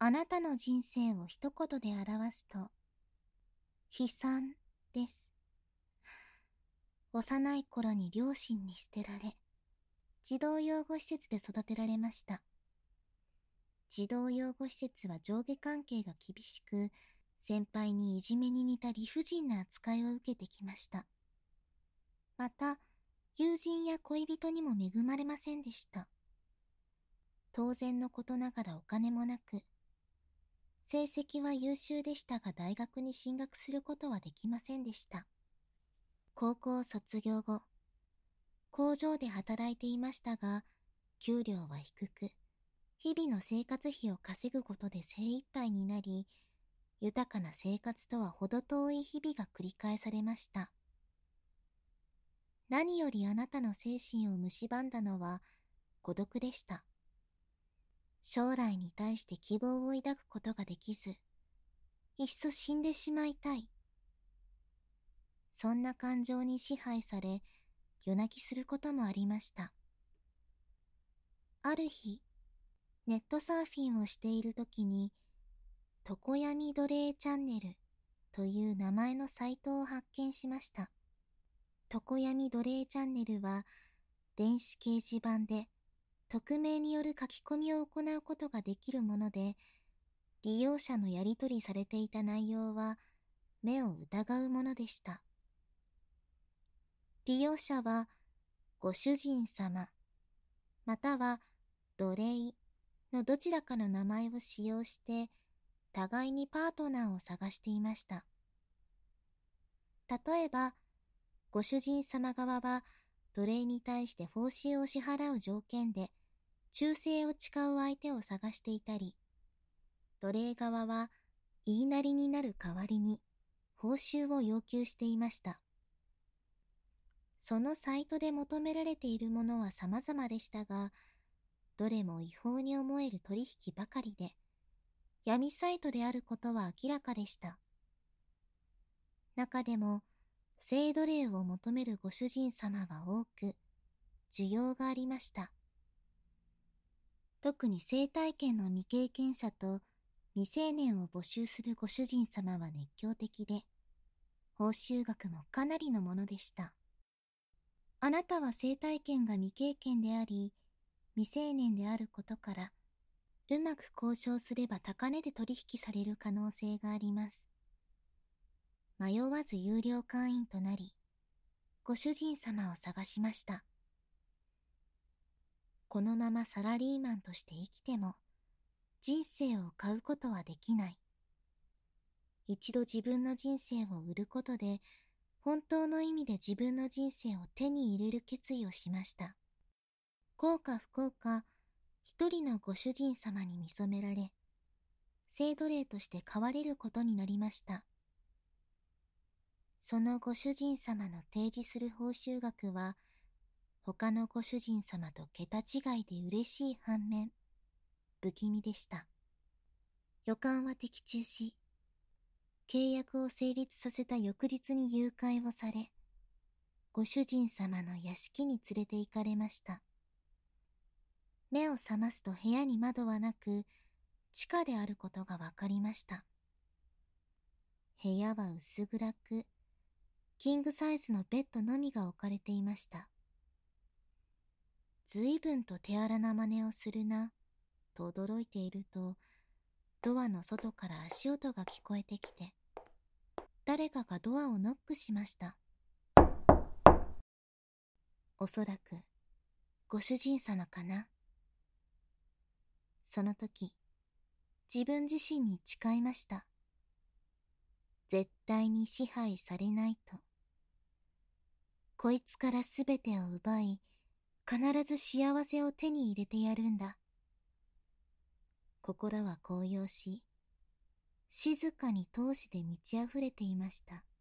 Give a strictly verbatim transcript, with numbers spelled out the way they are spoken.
あなたの人生を一言で表すと、悲惨です。幼い頃に両親に捨てられ、児童養護施設で育てられました。児童養護施設は上下関係が厳しく、先輩にいじめに似た理不尽な扱いを受けてきました。また、友人や恋人にも恵まれませんでした。当然のことながらお金もなく、成績は優秀でしたが大学に進学することはできませんでした。高校卒業後、工場で働いていましたが、給料は低く、日々の生活費を稼ぐことで精一杯になり、豊かな生活とは程遠い日々が繰り返されました。何よりあなたの精神を蝕んだのは孤独でした。将来に対して希望を抱くことができず、いっそ死んでしまいたい。そんな感情に支配され、夜泣きすることもありました。ある日、ネットサーフィンをしているときに、常闇奴隷チャンネルという名前のサイトを発見しました。常闇奴隷チャンネルは、電子掲示板で匿名による書き込みを行うことができるもので、利用者のやり取りされていた内容は目を疑うものでした。利用者は、ご主人様、または奴隷のどちらかの名前を使用して、互いにパートナーを探していました。例えば、ご主人様側は奴隷に対して報酬を支払う条件で忠誠を誓う相手を探していたり、奴隷側は言いなりになる代わりに報酬を要求していました。そのサイトで求められているものは様々でしたが、どれも違法に思える取引ばかりで、闇サイトであることは明らかでした。中でも、性奴隷を求めるご主人様は多く、需要がありました。特に性体験の未経験者と未成年を募集するご主人様は熱狂的で、報酬額もかなりのものでした。あなたは性体験が未経験であり、未成年であることから、うまく交渉すれば高値で取引される可能性があります。迷わず有料会員となり、ご主人様を探しました。このままサラリーマンとして生きても、人生を買うことはできない。一度自分の人生を売ることで、本当の意味で自分の人生を手に入れる決意をしました。幸か不幸か、一人のご主人様に見初められ、性奴隷として飼われることになりました。そのご主人様の提示する報酬額は、他のご主人様と桁違いで嬉しい反面、不気味でした。予感は的中し、契約を成立させた翌日に誘拐をされ、ご主人様の屋敷に連れて行かれました。目を覚ますと部屋に窓はなく、地下であることがわかりました。部屋は薄暗く、キングサイズのベッドのみが置かれていました。ずいぶんと手荒な真似をするな、と驚いていると、ドアの外から足音が聞こえてきて、誰かがドアをノックしました。おそらく、ご主人様かな。その時、自分自身に誓いました。絶対に支配されないと。こいつからすべてを奪い、必ず幸せを手に入れてやるんだ。心は高揚し、静かに闘志で満ち溢れていました。